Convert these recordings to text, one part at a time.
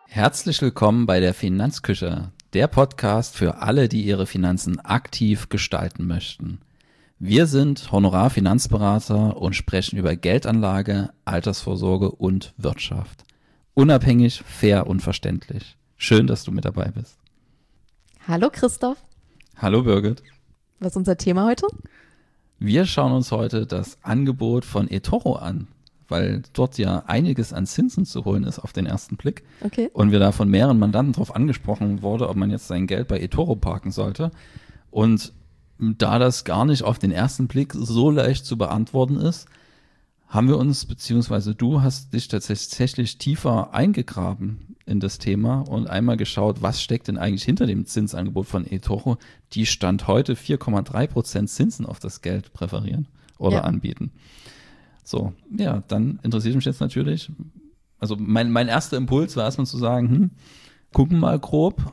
Herzlich willkommen bei der Finanzküche, der Podcast für alle, die ihre Finanzen aktiv gestalten möchten. Wir sind Honorarfinanzberater und sprechen über Geldanlage, Altersvorsorge und Wirtschaft. Unabhängig, fair und verständlich. Schön, dass du mit dabei bist. Hallo Christoph. Hallo Birgit. Was ist unser Thema heute? Wir schauen uns heute das Angebot von eToro an, weil dort ja einiges an Zinsen zu holen ist auf den ersten Blick. Okay. Und wir da von mehreren Mandanten darauf angesprochen wurde, ob man jetzt sein Geld bei eToro parken sollte. Und da das gar nicht auf den ersten Blick so leicht zu beantworten ist, haben wir uns, beziehungsweise du hast dich tatsächlich tiefer eingegraben in das Thema und einmal geschaut, was steckt denn eigentlich hinter dem Zinsangebot von eToro, die Stand heute 4,3% Zinsen auf das Geld präferieren oder anbieten. So, ja, dann interessiert mich jetzt natürlich, also mein erster Impuls war erstmal zu sagen, gucken mal grob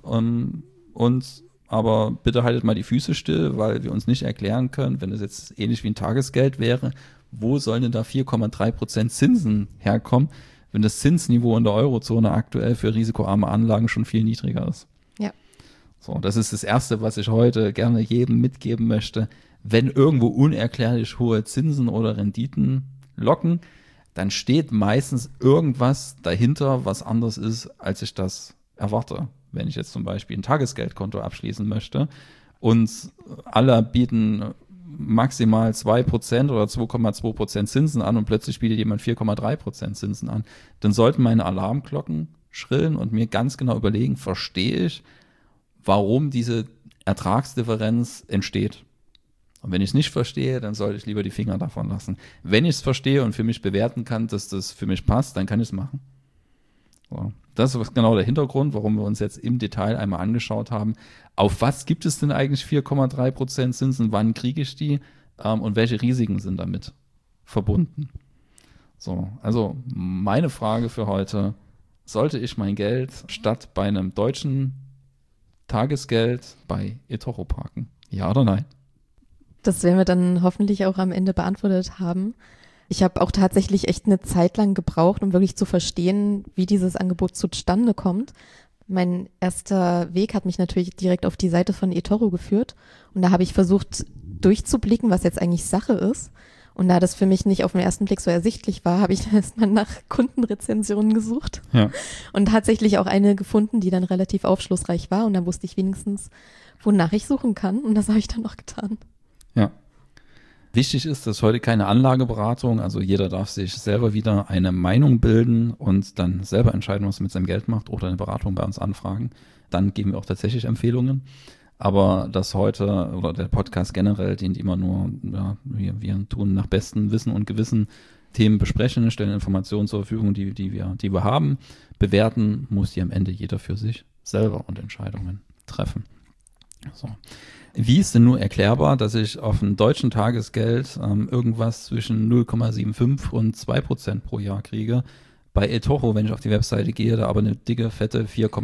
aber bitte haltet mal die Füße still, weil wir uns nicht erklären können, wenn es jetzt ähnlich wie ein Tagesgeld wäre, wo sollen denn da 4,3% Zinsen herkommen, wenn das Zinsniveau in der Eurozone aktuell für risikoarme Anlagen schon viel niedriger ist. Ja. So, das ist das Erste, was ich heute gerne jedem mitgeben möchte. Wenn irgendwo unerklärlich hohe Zinsen oder Renditen locken, dann steht meistens irgendwas dahinter, was anders ist, als ich das erwarte. Wenn ich jetzt zum Beispiel ein Tagesgeldkonto abschließen möchte und alle bieten maximal 2% oder 2,2% Zinsen an und plötzlich bietet jemand 4,3% Zinsen an, dann sollten meine Alarmglocken schrillen und mir ganz genau überlegen, verstehe ich, warum diese Ertragsdifferenz entsteht. Und wenn ich es nicht verstehe, dann sollte ich lieber die Finger davon lassen. Wenn ich es verstehe und für mich bewerten kann, dass das für mich passt, dann kann ich es machen. So. Das ist genau der Hintergrund, warum wir uns jetzt im Detail einmal angeschaut haben, auf was gibt es denn eigentlich 4,3% Zinsen, wann kriege ich die und welche Risiken sind damit verbunden. So, also meine Frage für heute, sollte ich mein Geld statt bei einem deutschen Tagesgeld bei eToro parken? Ja oder nein? Das werden wir dann hoffentlich auch am Ende beantwortet haben. Ich habe auch tatsächlich echt eine Zeit lang gebraucht, um wirklich zu verstehen, wie dieses Angebot zustande kommt. Mein erster Weg hat mich natürlich direkt auf die Seite von eToro geführt und da habe ich versucht durchzublicken, was jetzt eigentlich Sache ist. Und da das für mich nicht auf den ersten Blick so ersichtlich war, habe ich dann erstmal nach Kundenrezensionen gesucht und tatsächlich auch eine gefunden, die dann relativ aufschlussreich war und dann wusste ich wenigstens, wonach ich suchen kann und das habe ich dann noch getan. Ja. Wichtig ist, dass heute keine Anlageberatung, also jeder darf sich selber wieder eine Meinung bilden und dann selber entscheiden, was er mit seinem Geld macht oder eine Beratung bei uns anfragen. Dann geben wir auch tatsächlich Empfehlungen. Aber das heute oder der Podcast generell dient immer nur, wir tun nach bestem Wissen und Gewissen Themen besprechen, stellen Informationen zur Verfügung, die wir haben. Bewerten muss die am Ende jeder für sich selber und Entscheidungen treffen. So. Wie ist denn nur erklärbar, dass ich auf ein deutschen Tagesgeld irgendwas zwischen 0,75 und 2% pro Jahr kriege? Bei eToro, wenn ich auf die Webseite gehe, da aber eine dicke, fette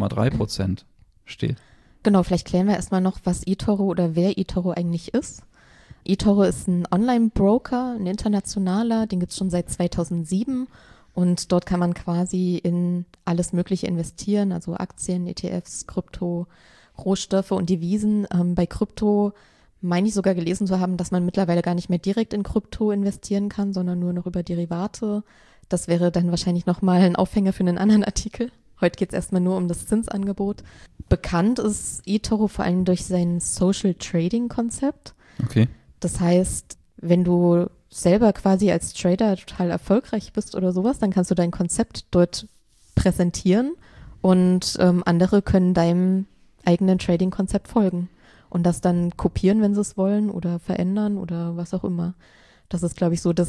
4,3% steht. Genau, vielleicht klären wir erstmal noch, was eToro oder wer eToro eigentlich ist. eToro ist ein Online-Broker, ein internationaler, den gibt es schon seit 2007 und dort kann man quasi in alles Mögliche investieren, also Aktien, ETFs, Krypto, Rohstoffe und Devisen. Bei Krypto meine ich sogar gelesen zu haben, dass man mittlerweile gar nicht mehr direkt in Krypto investieren kann, sondern nur noch über Derivate. Das wäre dann wahrscheinlich nochmal ein Aufhänger für einen anderen Artikel. Heute geht es erstmal nur um das Zinsangebot. Bekannt ist eToro vor allem durch sein Social Trading Konzept. Okay. Das heißt, wenn du selber quasi als Trader total erfolgreich bist oder sowas, dann kannst du dein Konzept dort präsentieren und andere können deinem eigenen Trading-Konzept folgen und das dann kopieren, wenn sie es wollen oder verändern oder was auch immer. Das ist, glaube ich, so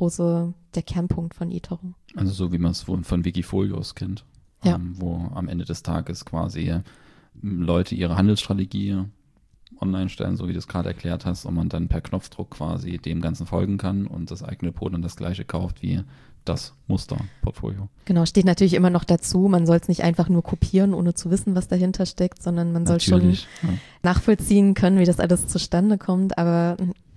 der Kernpunkt von eToro. Also so wie man es von Wikifolios kennt, wo am Ende des Tages quasi Leute ihre Handelsstrategie online stellen, so wie du es gerade erklärt hast, und man dann per Knopfdruck quasi dem Ganzen folgen kann und das eigene Depot dann das gleiche kauft wie das Musterportfolio. Genau, steht natürlich immer noch dazu, man soll es nicht einfach nur kopieren, ohne zu wissen, was dahinter steckt, sondern man soll schon nachvollziehen können, wie das alles zustande kommt, aber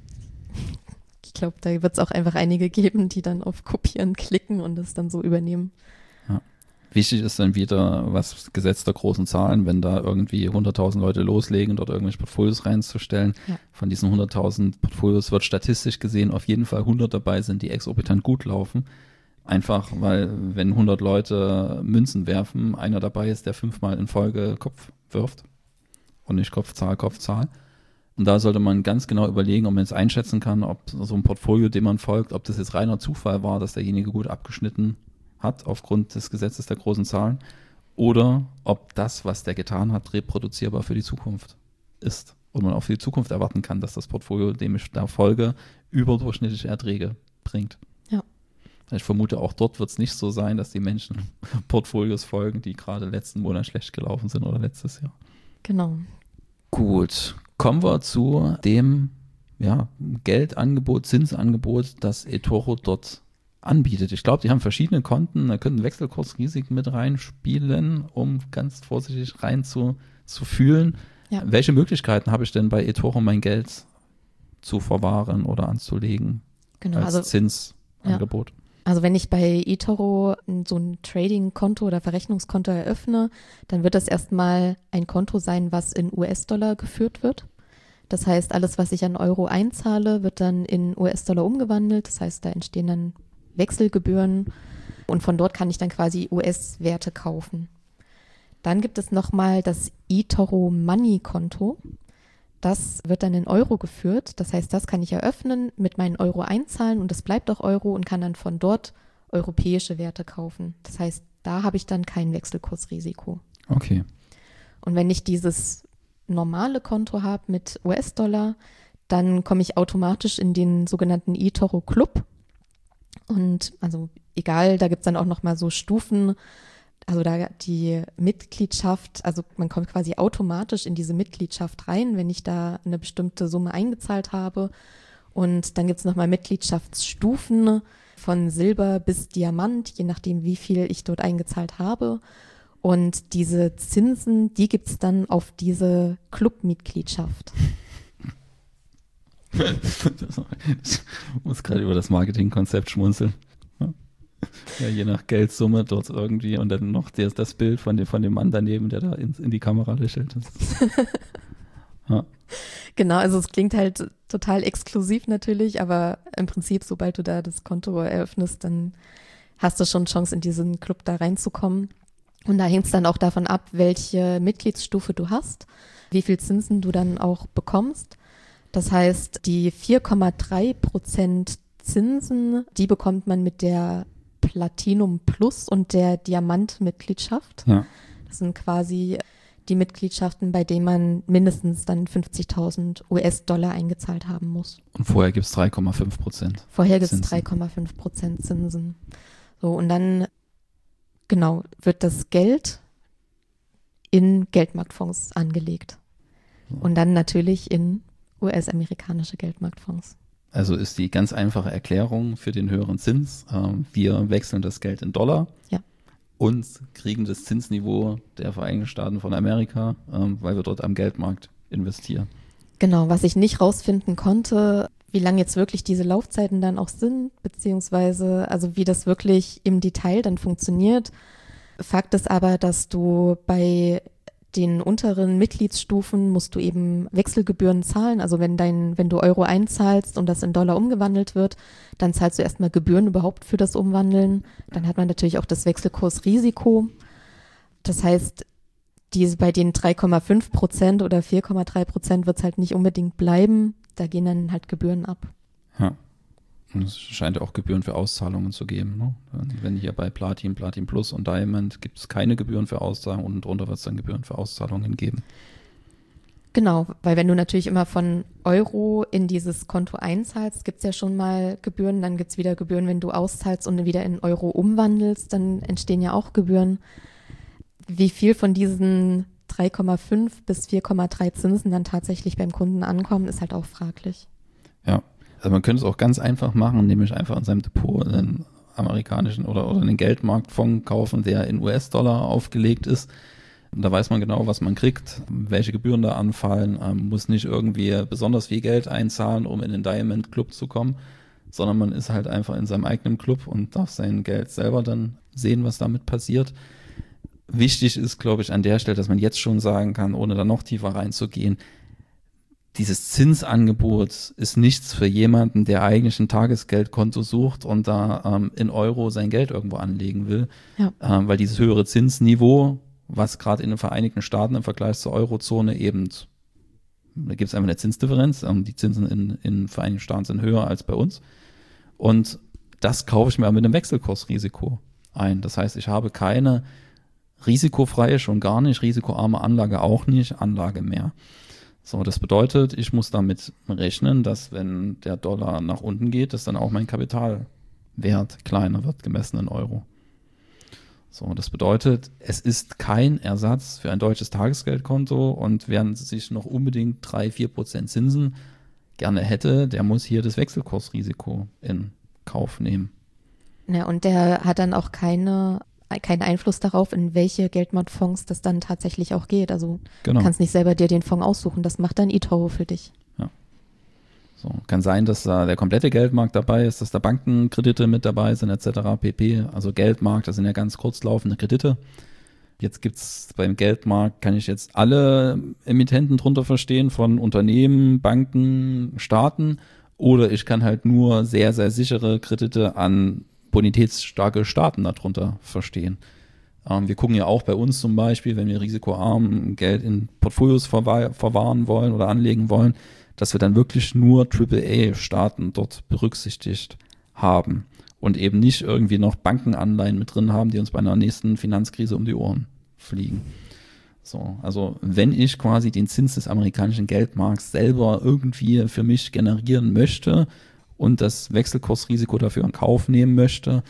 ich glaube, da wird es auch einfach einige geben, die dann auf Kopieren klicken und das dann so übernehmen. Ja. Wichtig ist dann wieder, was Gesetz der großen Zahlen, wenn da irgendwie 100.000 Leute loslegen, dort irgendwelche Portfolios reinzustellen. Ja. Von diesen 100.000 Portfolios wird statistisch gesehen auf jeden Fall 100 dabei sind, die exorbitant gut laufen. Einfach, weil wenn 100 Leute Münzen werfen, einer dabei ist, der 5-mal in Folge Kopf wirft und nicht Kopfzahl, Kopfzahl. Und da sollte man ganz genau überlegen, ob man jetzt einschätzen kann, ob so ein Portfolio, dem man folgt, ob das jetzt reiner Zufall war, dass derjenige gut abgeschnitten hat aufgrund des Gesetzes der großen Zahlen oder ob das, was der getan hat, reproduzierbar für die Zukunft ist und man auch für die Zukunft erwarten kann, dass das Portfolio, dem ich da folge, überdurchschnittliche Erträge bringt. Ja. Ich vermute, auch dort wird es nicht so sein, dass die Menschen Portfolios folgen, die gerade letzten Monat schlecht gelaufen sind oder letztes Jahr. Genau. Gut, kommen wir zu dem Geldangebot, Zinsangebot, das eToro dort anbietet. Ich glaube, die haben verschiedene Konten, da können Wechselkursrisiken mit reinspielen, um ganz vorsichtig rein zu fühlen. Ja. Welche Möglichkeiten habe ich denn bei eToro, mein Geld zu verwahren oder anzulegen als Zinsangebot? Ja. Also wenn ich bei eToro so ein Trading-Konto oder Verrechnungskonto eröffne, dann wird das erstmal ein Konto sein, was in US-Dollar geführt wird. Das heißt, alles, was ich an Euro einzahle, wird dann in US-Dollar umgewandelt. Das heißt, da entstehen dann Wechselgebühren und von dort kann ich dann quasi US-Werte kaufen. Dann gibt es nochmal das eToro Money Konto. Das wird dann in Euro geführt. Das heißt, das kann ich eröffnen, mit meinen Euro einzahlen und das bleibt auch Euro und kann dann von dort europäische Werte kaufen. Das heißt, da habe ich dann kein Wechselkursrisiko. Okay. Und wenn ich dieses normale Konto habe mit US-Dollar, dann komme ich automatisch in den sogenannten eToro Club. Und also egal, da gibt es dann auch nochmal so Stufen, also da die Mitgliedschaft, also man kommt quasi automatisch in diese Mitgliedschaft rein, wenn ich da eine bestimmte Summe eingezahlt habe. Und dann gibt es nochmal Mitgliedschaftsstufen von Silber bis Diamant, je nachdem, wie viel ich dort eingezahlt habe. Und diese Zinsen, die gibt es dann auf diese Clubmitgliedschaft. Ich muss gerade über das Marketingkonzept schmunzeln. Ja, je nach Geldsumme dort irgendwie und dann noch das Bild von dem Mann daneben, der da in die Kamera lächelt. Ja. Genau, also es klingt halt total exklusiv natürlich, aber im Prinzip, sobald du da das Konto eröffnest, dann hast du schon Chance, in diesen Club da reinzukommen. Und da hängt es dann auch davon ab, welche Mitgliedsstufe du hast, wie viel Zinsen du dann auch bekommst. Das heißt, die 4,3% Zinsen, die bekommt man mit der Platinum Plus und der Diamant-Mitgliedschaft. Ja. Das sind quasi die Mitgliedschaften, bei denen man mindestens dann 50.000 US-Dollar eingezahlt haben muss. Und vorher gibt es 3,5%. Vorher gibt es 3,5% Zinsen. So, und dann, genau, wird das Geld in Geldmarktfonds angelegt. Und dann natürlich in US-amerikanische Geldmarktfonds. Also ist die ganz einfache Erklärung für den höheren Zins, wir wechseln das Geld in Dollar und kriegen das Zinsniveau der Vereinigten Staaten von Amerika, weil wir dort am Geldmarkt investieren. Genau, was ich nicht rausfinden konnte, wie lang jetzt wirklich diese Laufzeiten dann auch sind, beziehungsweise also wie das wirklich im Detail dann funktioniert. Fakt ist aber, dass du bei den unteren Mitgliedsstufen musst du eben Wechselgebühren zahlen. Also wenn du Euro einzahlst und das in Dollar umgewandelt wird, dann zahlst du erstmal Gebühren überhaupt für das Umwandeln. Dann hat man natürlich auch das Wechselkursrisiko. Das heißt, bei den 3,5% oder 4,3% wird es halt nicht unbedingt bleiben. Da gehen dann halt Gebühren ab. Ja. Und es scheint auch Gebühren für Auszahlungen zu geben. Ne? Wenn hier bei Platin Plus und Diamond gibt es keine Gebühren für Auszahlungen und drunter wird es dann Gebühren für Auszahlungen geben. Genau, weil wenn du natürlich immer von Euro in dieses Konto einzahlst, gibt es ja schon mal Gebühren, dann gibt es wieder Gebühren, wenn du auszahlst und wieder in Euro umwandelst, dann entstehen ja auch Gebühren. Wie viel von diesen 3,5 bis 4,3 Zinsen dann tatsächlich beim Kunden ankommen, ist halt auch fraglich. Ja. Also man könnte es auch ganz einfach machen, nämlich einfach in seinem Depot einen amerikanischen oder einen Geldmarktfonds kaufen, der in US-Dollar aufgelegt ist. Und da weiß man genau, was man kriegt, welche Gebühren da anfallen, muss nicht irgendwie besonders viel Geld einzahlen, um in den Diamond Club zu kommen, sondern man ist halt einfach in seinem eigenen Club und darf sein Geld selber dann sehen, was damit passiert. wichtig ist, glaube ich, an der Stelle, dass man jetzt schon sagen kann, ohne da noch tiefer reinzugehen, dieses Zinsangebot ist nichts für jemanden, der eigentlich ein Tagesgeldkonto sucht und da in Euro sein Geld irgendwo anlegen will, weil dieses höhere Zinsniveau, was gerade in den Vereinigten Staaten im Vergleich zur Eurozone eben, da gibt es einfach eine Zinsdifferenz, die Zinsen in den Vereinigten Staaten sind höher als bei uns und das kaufe ich mir mit einem Wechselkursrisiko ein. Das heißt, ich habe keine risikofreie, schon gar nicht, risikoarme Anlage auch nicht, Anlage mehr. So, das bedeutet, ich muss damit rechnen, dass wenn der Dollar nach unten geht, dass dann auch mein Kapitalwert kleiner wird, gemessen in Euro. So, das bedeutet, es ist kein Ersatz für ein deutsches Tagesgeldkonto und wer sich noch unbedingt 3-4% Zinsen gerne hätte, der muss hier das Wechselkursrisiko in Kauf nehmen. Ja, und der hat dann auch keinen Einfluss darauf, in welche Geldmarktfonds das dann tatsächlich auch geht. Also du kannst nicht selber dir den Fonds aussuchen, das macht dann eToro für dich. Ja. So, kann sein, dass da der komplette Geldmarkt dabei ist, dass da Bankenkredite mit dabei sind etc. pp. Also Geldmarkt, das sind ja ganz kurzlaufende Kredite. Jetzt gibt's beim Geldmarkt, kann ich jetzt alle Emittenten drunter verstehen, von Unternehmen, Banken, Staaten, oder ich kann halt nur sehr, sehr sichere Kredite an bonitätsstarke Staaten darunter verstehen. Wir gucken ja auch bei uns zum Beispiel, wenn wir risikoarm Geld in Portfolios verwahren wollen oder anlegen wollen, dass wir dann wirklich nur AAA-Staaten dort berücksichtigt haben und eben nicht irgendwie noch Bankenanleihen mit drin haben, die uns bei einer nächsten Finanzkrise um die Ohren fliegen. So, also wenn ich quasi den Zins des amerikanischen Geldmarkts selber irgendwie für mich generieren möchte und das Wechselkursrisiko dafür in Kauf nehmen möchte,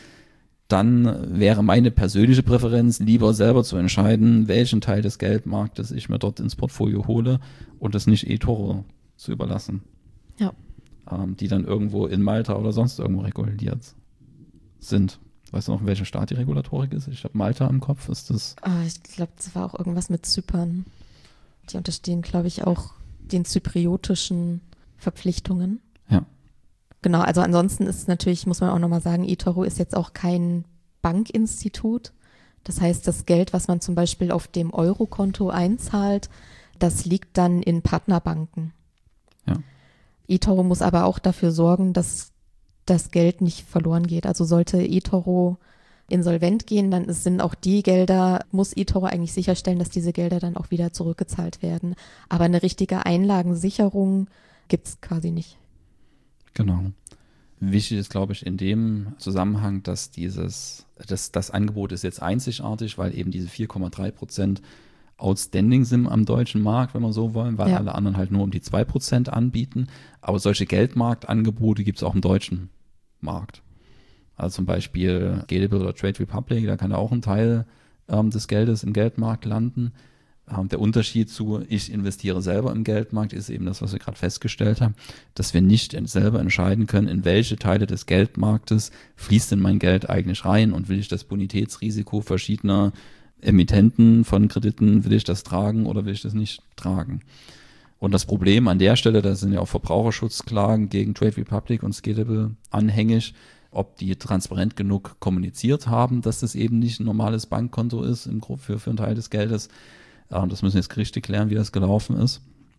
dann wäre meine persönliche Präferenz, lieber selber zu entscheiden, welchen Teil des Geldmarktes ich mir dort ins Portfolio hole und das nicht eToro zu überlassen. Ja. Die dann irgendwo in Malta oder sonst irgendwo reguliert sind. Weißt du noch, in welchem Staat die Regulatorik ist? Ich habe Malta im Kopf. Ist das? Ich glaube, das war auch irgendwas mit Zypern. Die unterstehen, glaube ich, auch den zypriotischen Verpflichtungen. Ja. Genau, also ansonsten ist natürlich, muss man auch nochmal sagen, eToro ist jetzt auch kein Bankinstitut. Das heißt, das Geld, was man zum Beispiel auf dem Eurokonto einzahlt, das liegt dann in Partnerbanken. Ja. eToro muss aber auch dafür sorgen, dass das Geld nicht verloren geht. Also sollte eToro insolvent gehen, dann sind auch die Gelder, muss eToro eigentlich sicherstellen, dass diese Gelder dann auch wieder zurückgezahlt werden. Aber eine richtige Einlagensicherung gibt es quasi nicht. Genau. Wichtig ist, glaube ich, in dem Zusammenhang, dass das Angebot ist jetzt einzigartig, weil eben diese 4,3% outstanding sind am deutschen Markt, wenn wir so wollen, weil alle anderen halt nur um die 2% anbieten. Aber solche Geldmarktangebote gibt es auch im deutschen Markt. Also zum Beispiel Gatable oder Trade Republic, da kann auch ein Teil des Geldes im Geldmarkt landen. Der Unterschied zu ich investiere selber im Geldmarkt ist eben das, was wir gerade festgestellt haben, dass wir nicht selber entscheiden können, in welche Teile des Geldmarktes fließt denn mein Geld eigentlich rein und will ich das Bonitätsrisiko verschiedener Emittenten von Krediten, will ich das tragen oder will ich das nicht tragen? Und das Problem an der Stelle, da sind ja auch Verbraucherschutzklagen gegen Trade Republic und Gatable anhängig, ob die transparent genug kommuniziert haben, dass das eben nicht ein normales Bankkonto ist für einen Teil des Geldes. Das müssen jetzt Gerichte klären, wie das gelaufen ist.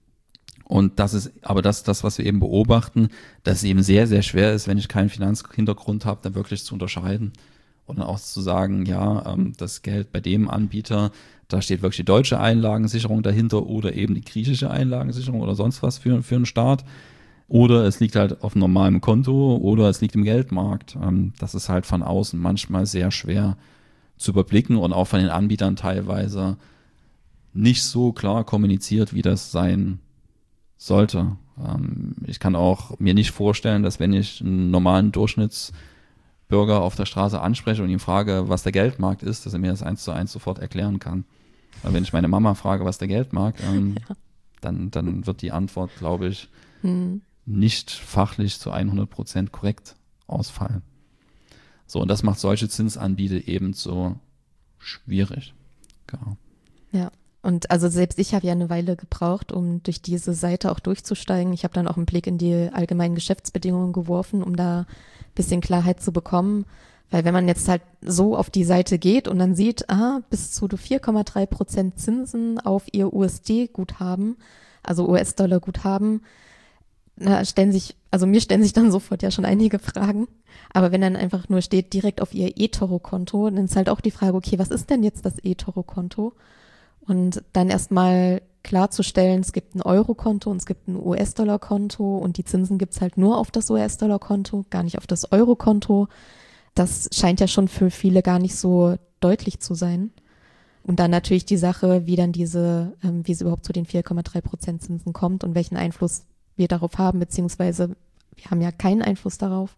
Und das ist aber das, was wir eben beobachten, dass es eben sehr, sehr schwer ist, wenn ich keinen Finanzhintergrund habe, dann wirklich zu unterscheiden. Und dann auch zu sagen, ja, das Geld bei dem Anbieter, da steht wirklich die deutsche Einlagensicherung dahinter oder eben die griechische Einlagensicherung oder sonst was für einen Staat. Oder es liegt halt auf einem normalen Konto oder es liegt im Geldmarkt. Das ist halt von außen manchmal sehr schwer zu überblicken und auch von den Anbietern teilweise nicht so klar kommuniziert, wie das sein sollte. Ich kann auch mir nicht vorstellen, dass wenn ich einen normalen Durchschnittsbürger auf der Straße anspreche und ihn frage, was der Geldmarkt ist, dass er mir das 1:1 sofort erklären kann. Weil wenn ich meine Mama frage, was der Geldmarkt, dann wird die Antwort, glaube ich, nicht fachlich zu 100% korrekt ausfallen. So, und das macht solche Zinsanbieter eben so schwierig. Genau. Ja. Und also selbst ich habe ja eine Weile gebraucht, um durch diese Seite auch durchzusteigen. Ich habe dann auch einen Blick in die allgemeinen Geschäftsbedingungen geworfen, um da ein bisschen Klarheit zu bekommen, Weil wenn man jetzt halt so auf die Seite geht und dann sieht, bis zu 4,3% Zinsen auf ihr USD-Guthaben, also US-Dollar-Guthaben, mir stellen sich dann sofort ja schon einige Fragen. Aber wenn dann einfach nur steht, direkt auf ihr eToro-Konto, dann ist halt auch die Frage, okay, was ist denn jetzt das eToro-Konto? Und dann erstmal klarzustellen, es gibt ein Euro-Konto und es gibt ein US-Dollar-Konto und die Zinsen gibt's halt nur auf das US-Dollar-Konto, gar nicht auf das Euro-Konto. Das scheint ja schon für viele gar nicht so deutlich zu sein. Und dann natürlich die Sache, wie es überhaupt zu den 4,3% Zinsen kommt und welchen Einfluss wir darauf haben, beziehungsweise wir haben ja keinen Einfluss darauf.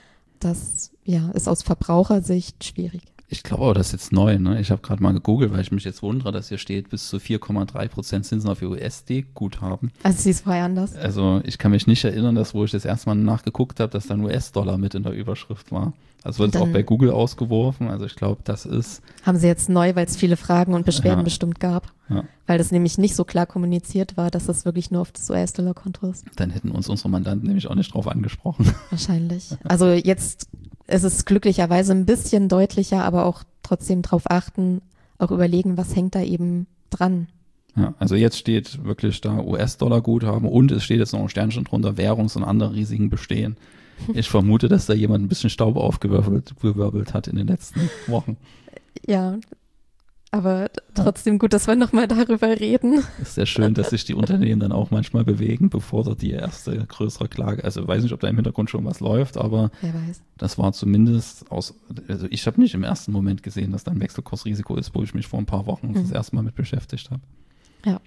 Das ist aus Verbrauchersicht schwierig. Ich glaube aber, das ist jetzt neu, ne? Ich habe gerade mal gegoogelt, weil ich mich jetzt wundere, dass hier steht, bis zu 4,3% Zinsen auf ihr USD-Guthaben. Also sie ist vorher anders. Also ich kann mich nicht erinnern, dass wo ich das erste Mal nachgeguckt habe, dass dann US-Dollar mit in der Überschrift war. Also wird es auch bei Google ausgeworfen. Also ich glaube, das ist... Haben sie jetzt neu, weil es viele Fragen und Beschwerden bestimmt gab. Ja. Weil das nämlich nicht so klar kommuniziert war, dass das wirklich nur auf das US-Dollar-Konto ist. Dann hätten uns unsere Mandanten nämlich auch nicht drauf angesprochen. Wahrscheinlich. Also jetzt ist es glücklicherweise ein bisschen deutlicher, aber auch trotzdem drauf achten, auch überlegen, was hängt da eben dran. Ja, also jetzt steht wirklich da US-Dollar-Guthaben und es steht jetzt noch ein Sternchen drunter, Währungs- und andere Risiken bestehen. Ich vermute, dass da jemand ein bisschen Staub aufgewirbelt hat in den letzten Wochen. Ja, aber trotzdem gut, dass wir nochmal darüber reden. Es ist sehr schön, dass sich die Unternehmen dann auch manchmal bewegen, bevor dort die erste größere Klage, also ich weiß nicht, ob da im Hintergrund schon was läuft, aber wer weiß. Das war zumindest also ich habe nicht im ersten Moment gesehen, dass da ein Wechselkursrisiko ist, wo ich mich vor ein paar Wochen das erste Mal mit beschäftigt habe. Ja.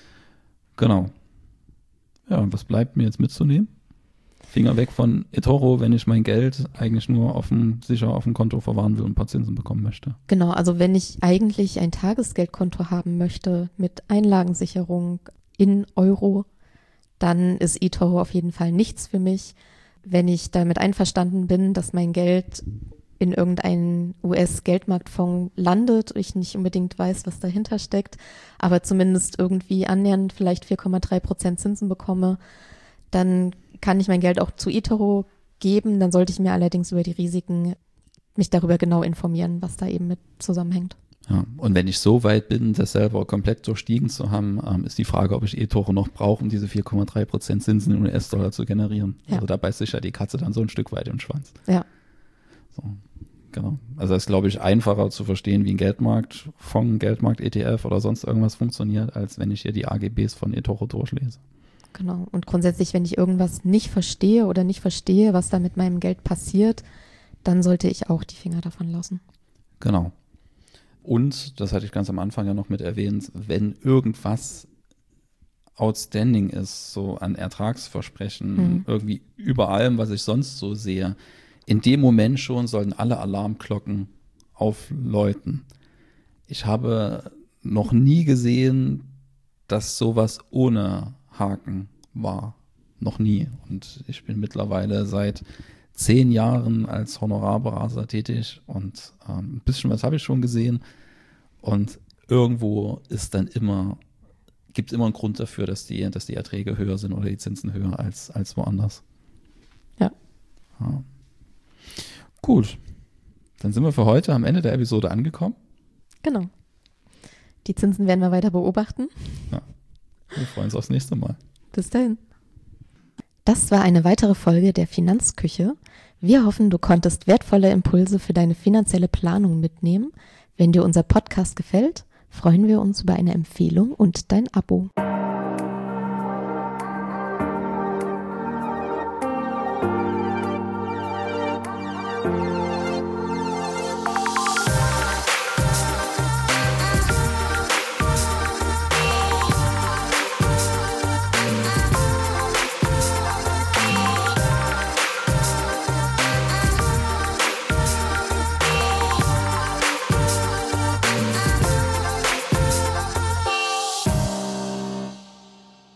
Genau. Ja, und was bleibt mir jetzt mitzunehmen? Finger weg von eToro, wenn ich mein Geld eigentlich nur sicher auf dem Konto verwahren will und ein paar Zinsen bekommen möchte. Genau, also wenn ich eigentlich ein Tagesgeldkonto haben möchte mit Einlagensicherung in Euro, dann ist eToro auf jeden Fall nichts für mich. Wenn ich damit einverstanden bin, dass mein Geld in irgendeinen US-Geldmarktfonds landet, ich nicht unbedingt weiß, was dahinter steckt, aber zumindest irgendwie annähernd vielleicht 4,3% Zinsen bekomme, dann kann ich mein Geld auch zu eToro geben. Dann sollte ich mir allerdings über die Risiken mich darüber genau informieren, was da eben mit zusammenhängt. Ja, und wenn ich so weit bin, das selber komplett durchstiegen zu haben, ist die Frage, ob ich eToro noch brauche, um diese 4,3% Zinsen in US-Dollar zu generieren. Ja. Also da beißt sich ja die Katze dann so ein Stück weit im Schwanz. Ja. So, genau. Also das ist, glaube ich, einfacher zu verstehen, wie ein Geldmarktfonds, Geldmarkt-ETF oder sonst irgendwas funktioniert, als wenn ich hier die AGBs von eToro durchlese. Genau. Und grundsätzlich, wenn ich irgendwas nicht verstehe, was da mit meinem Geld passiert, dann sollte ich auch die Finger davon lassen. Genau. Und, das hatte ich ganz am Anfang ja noch mit erwähnt, wenn irgendwas outstanding ist, so an Ertragsversprechen, irgendwie über allem, was ich sonst so sehe, in dem Moment schon sollten alle Alarmglocken aufläuten. Ich habe noch nie gesehen, dass sowas ohne Haken war. Noch nie. Und ich bin mittlerweile seit 10 Jahren als Honorarberater tätig und ein bisschen was habe ich schon gesehen. Und irgendwo ist dann gibt es immer einen Grund dafür, dass die Erträge höher sind oder die Zinsen höher als woanders. Ja. Gut. Dann sind wir für heute am Ende der Episode angekommen. Genau. Die Zinsen werden wir weiter beobachten. Ja. Wir freuen uns aufs nächste Mal. Bis dahin. Das war eine weitere Folge der Finanzküche. Wir hoffen, du konntest wertvolle Impulse für deine finanzielle Planung mitnehmen. Wenn dir unser Podcast gefällt, freuen wir uns über eine Empfehlung und dein Abo.